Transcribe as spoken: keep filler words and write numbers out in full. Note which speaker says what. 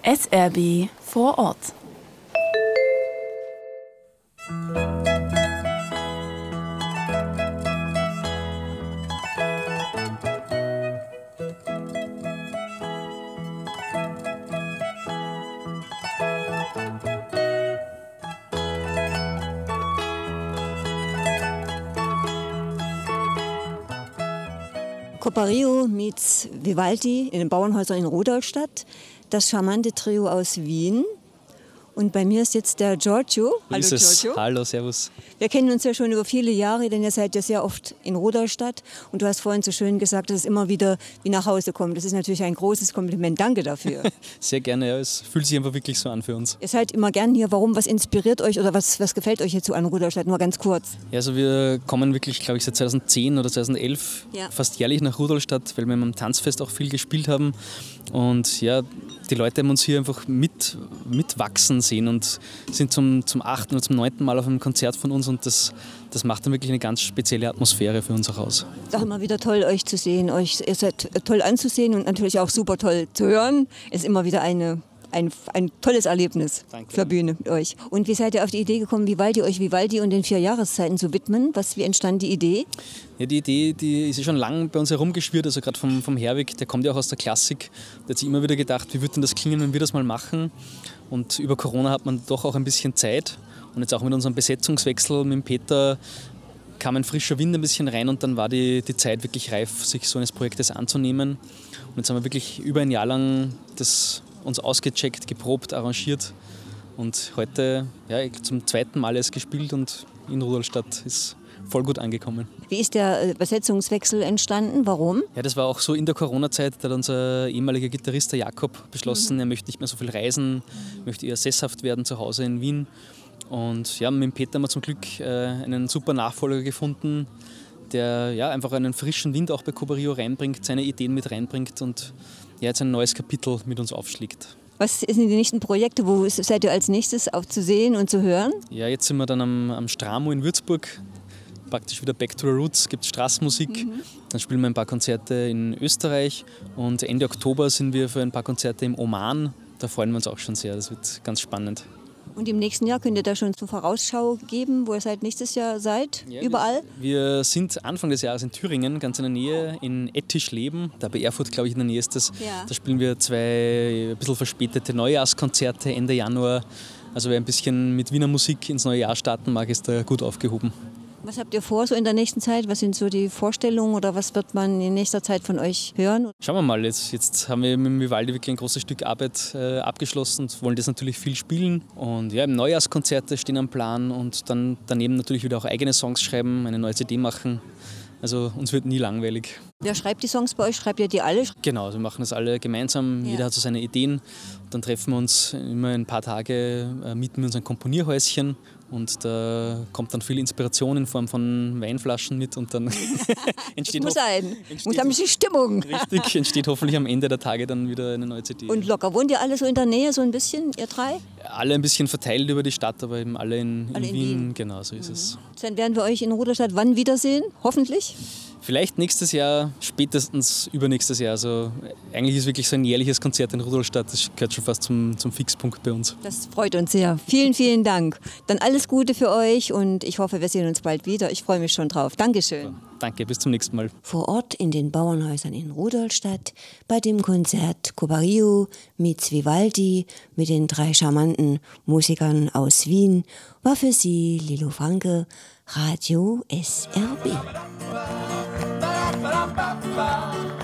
Speaker 1: S R B vor Ort.
Speaker 2: Coppa-Rio meets Vivaldi in den Bauernhäusern in Rudolstadt, das charmante Trio aus Wien. Und bei mir ist jetzt der Giorgio.
Speaker 3: Hallo Giorgio. Hallo, servus.
Speaker 2: Wir kennen uns ja schon über viele Jahre, denn ihr seid ja sehr oft in Rudolstadt. Und du hast vorhin so schön gesagt, dass es immer wieder wie nach Hause kommt. Das ist natürlich ein großes Kompliment. Danke dafür.
Speaker 3: Sehr gerne, ja. Es fühlt sich einfach wirklich so an für uns.
Speaker 2: Ihr seid immer gern hier. Warum? Was inspiriert euch oder was, was gefällt euch jetzt so an Rudolstadt? Nur ganz kurz.
Speaker 3: Ja, also wir kommen wirklich, glaube ich, seit zweitausendzehn oder zweitausendelf ja. fast jährlich nach Rudolstadt, weil wir am Tanzfest auch viel gespielt haben. Und ja, die Leute haben uns hier einfach mit, mitwachsen sehen und sind zum, zum achten oder zum neunten Mal auf einem Konzert von uns und das, das macht dann wirklich eine ganz spezielle Atmosphäre für uns auch aus.
Speaker 2: Es ist auch immer wieder toll, euch zu sehen. Euch, ihr seid toll anzusehen und natürlich auch super toll zu hören. Es ist immer wieder eine, ein, ein tolles Erlebnis Danke. Für Bühne mit euch. Und wie seid ihr auf die Idee gekommen, Vivaldi, euch Vivaldi und den vier Jahreszeiten zu widmen? Was, wie entstand die Idee?
Speaker 3: Ja, die Idee, die ist ja schon lange bei uns herumgeschwirrt, also gerade vom, vom Herwig, der kommt ja auch aus der Klassik. Der hat sich immer wieder gedacht, wie würde denn das klingen, wenn wir das mal machen? Und über Corona hat man doch auch ein bisschen Zeit. Und jetzt auch mit unserem Besetzungswechsel mit dem Peter kam ein frischer Wind ein bisschen rein und dann war die, die Zeit wirklich reif, sich so eines Projektes anzunehmen. Und jetzt haben wir wirklich über ein Jahr lang das uns ausgecheckt, geprobt, arrangiert. Und heute ja, zum zweiten Mal erst gespielt und in Rudolstadt ist voll gut angekommen.
Speaker 2: Wie ist der Besetzungswechsel entstanden? Warum?
Speaker 3: Ja, das war auch so in der Corona-Zeit, da hat unser ehemaliger Gitarrist, der Jakob, beschlossen, mhm. er möchte nicht mehr so viel reisen, möchte eher sesshaft werden zu Hause in Wien. Und ja, mit dem Peter haben wir zum Glück äh, einen super Nachfolger gefunden, der ja, einfach einen frischen Wind auch bei Coppa-Rio reinbringt, seine Ideen mit reinbringt und ja, jetzt ein neues Kapitel mit uns aufschlägt.
Speaker 2: Was sind die nächsten Projekte? Wo seid ihr als nächstes auch zu sehen und zu hören?
Speaker 3: Ja, jetzt sind wir dann am, am Stramo in Würzburg. Praktisch wieder Back to the Roots, gibt es Straßenmusik. Mhm. Dann spielen wir ein paar Konzerte in Österreich und Ende Oktober sind wir für ein paar Konzerte im Oman. Da freuen wir uns auch schon sehr, das wird ganz spannend.
Speaker 2: Und im nächsten Jahr könnt ihr da schon zur Vorausschau geben, wo ihr seit nächstes Jahr seid? Ja, überall?
Speaker 3: Wir, wir sind Anfang des Jahres in Thüringen, ganz in der Nähe, in Ettischleben. Da bei Erfurt, glaube ich, in der Nähe ist das. Ja. Da spielen wir zwei ein bisschen verspätete Neujahrskonzerte Ende Januar. Also wer ein bisschen mit Wiener Musik ins neue Jahr starten mag, ist da gut aufgehoben.
Speaker 2: Was habt ihr vor so in der nächsten Zeit? Was sind so die Vorstellungen oder was wird man in nächster Zeit von euch hören?
Speaker 3: Schauen wir mal, jetzt, jetzt haben wir mit Vivaldi wirklich ein großes Stück Arbeit äh, abgeschlossen und wollen das natürlich viel spielen. Und ja, Neujahrskonzerte stehen am Plan und dann daneben natürlich wieder auch eigene Songs schreiben, eine neue C D machen. Also uns wird nie langweilig.
Speaker 2: Wer schreibt die Songs bei euch? Schreibt ihr die alle?
Speaker 3: Genau, also wir machen das alle gemeinsam. Ja. Jeder hat so seine Ideen. Dann treffen wir uns immer ein paar Tage, äh, mieten wir uns ein Komponierhäuschen und da kommt dann viel Inspiration in Form von Weinflaschen mit und dann entsteht...
Speaker 2: Das muss sein. Muss ein bisschen Stimmung.
Speaker 3: Richtig, entsteht hoffentlich am Ende der Tage dann wieder eine neue C D.
Speaker 2: Und locker. Wohnt ihr alle so in der Nähe, so ein bisschen, ihr drei?
Speaker 3: Alle ein bisschen verteilt über die Stadt, aber eben alle in, in, alle in Wien. Wien. Genau, so ist
Speaker 2: mhm.
Speaker 3: es.
Speaker 2: Dann werden wir euch in Rudolstadt wann wiedersehen? Hoffentlich?
Speaker 3: Vielleicht nächstes Jahr, spätestens übernächstes Jahr. Also eigentlich ist wirklich so ein jährliches Konzert in Rudolstadt. Das gehört schon fast zum, zum Fixpunkt bei uns.
Speaker 2: Das freut uns sehr. Vielen, vielen Dank. Dann alles Gute für euch und ich hoffe, wir sehen uns bald wieder. Ich freue mich schon drauf. Dankeschön.
Speaker 3: Ja, danke, bis zum nächsten Mal.
Speaker 2: Vor Ort in den Bauernhäusern in Rudolstadt bei dem Konzert Coppa-Rio meets Vivaldi mit den drei charmanten Musikern aus Wien war für Sie Lilo Franke, Radio S R B. Ba-da-ba-ba-ba.